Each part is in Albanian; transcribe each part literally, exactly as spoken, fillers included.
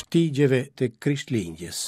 shtigjeve të Krishtlindjes.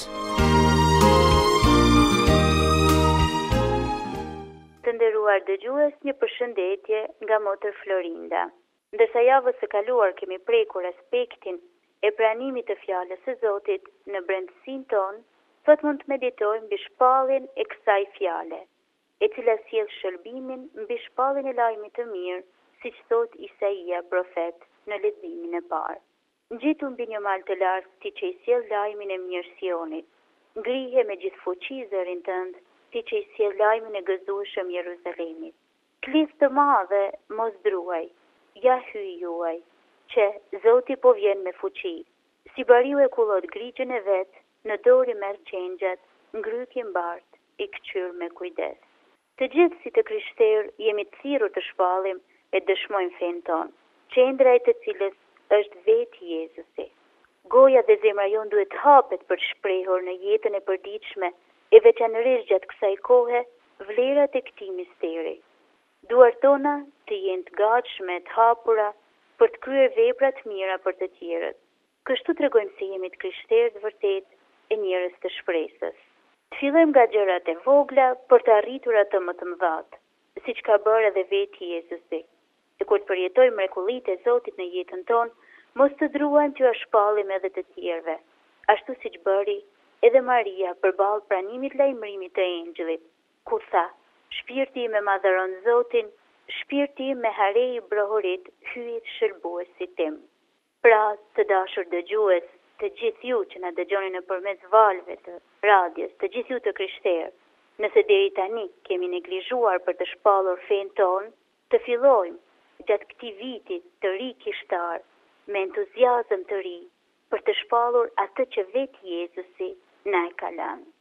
Të nderuar dëgjues, një përshëndetje nga motër Florinda. Ndërsa javës së kaluar kemi prekur aspektin e pranimit të fjalës së Zotit në brendësinë tonë, sot mund të meditojmë mbi shpalljen e kësaj fjale, e cila sjell shërbimin mbi shpalljen e lajmit të mirë, siç thot Isaia profet në leximin e parë. Ngjitu mbi një mal të lartë ti që i sjell lajmin e mirë Sionit. Ngrihe me gjithë fuqi zërin tënd, ti që i sjell lajmin e gëzueshëm Jeruzalemit. Klisë të madhe mos druaj, ja hyj juaj, që Zoti po vjen me fuqi. Si bariu e kullot grigjën e vet, në dorë merr qengjat, ngryki mbart, i kçyr me kujdes. Të gjithë si të krishterë jemi të thirrur të shpallim e dëshmojmë fenë tonë, qendra e të cilës është vetë Jezusi. Goja dhe zemra jonë duhet hapet për të shprehur në jetën e përditshme e veçanërisht gjatë kësaj kohe vlerat e këtij misteri. Duart tona të jenë të gatshme, të hapura për të kryer vepra të mira për të tjerët. Kështu tregojmë se jemi të krishterë të vërtet e njerëz të shpresës. Të fillojmë nga gjërat e vogla për të arritur ato më të mëdha, siç ka bërë edhe vetë Jezusi. E kur të përjetojmë mrekullitë e Zotit në jetën tonë, mos të druajmë t'ju shpallim edhe të tjerëve, ashtu siç bëri edhe Maria përballë pranimit lajmërimit të engjëllit, ku tha: "Shpirti im e madhëron Zotin, shpirti im me hare i brohorit hyet shërbuesit tim." Pra, të dashur dëgjues, të gjithë ju që na dëgjoni nëpërmes valve të radios, të gjithë ju të krishterë, nëse deri tani kemi neglizhuar për të shpallur fenë tonë, të fillojmë gjatë këtij viti të ri kishtar me entuziazëm të ri për të shpallur atë që vetë Jezusi na e ka lënë.